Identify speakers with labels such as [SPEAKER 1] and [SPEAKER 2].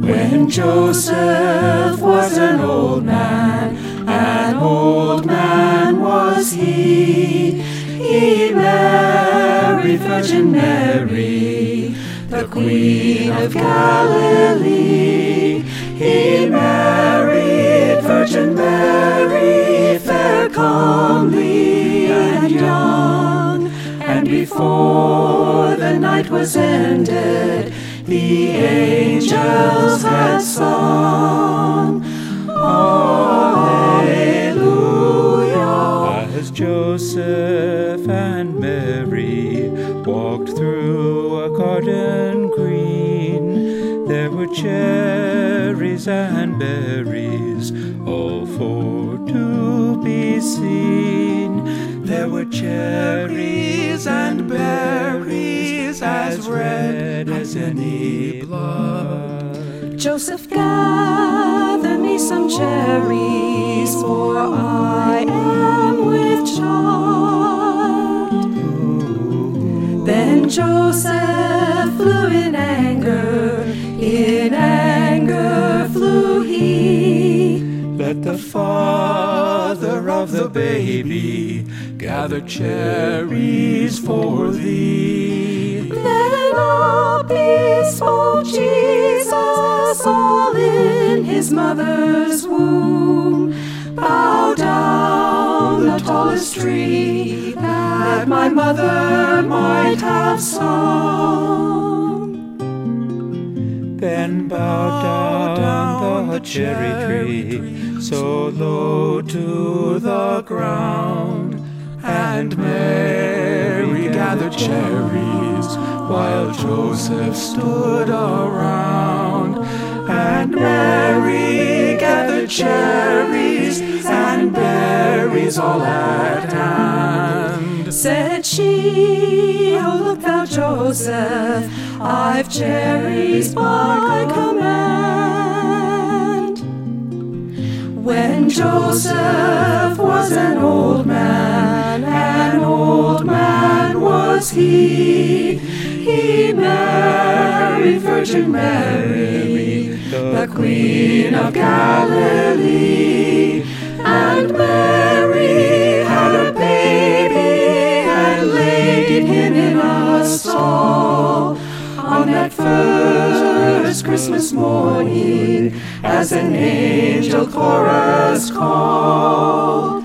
[SPEAKER 1] When Joseph was an old man was he married Virgin Mary, the Queen of Galilee. He married Virgin Mary, fair, comely, and young. And before the night was ended, the angels had sung, Alleluia.
[SPEAKER 2] As Joseph and Mary walked through a garden green, there were cherries and berries, all for to be seen. There were cherries and berries as red as any blood.
[SPEAKER 1] Joseph, gather me some cherries, for I am with child. Then Joseph flew in anger flew he.
[SPEAKER 2] Let the father of the baby gather cherries for thee.
[SPEAKER 1] Then up he spoke Jesus, all in his mother's womb. Bow down the tallest tree that my mother might have sung.
[SPEAKER 2] Then bow down the cherry tree, so low to the ground.
[SPEAKER 3] And Mary gathered cherries while Joseph stood around. And Mary gathered cherries and berries all at hand.
[SPEAKER 1] Said she, oh look thou Joseph, I've cherries by command. When Joseph was an old man was he married Virgin Mary, the Queen of Galilee. And Mary had a baby and laid him in a stall. On that first Christmas morning, as an angel chorus called,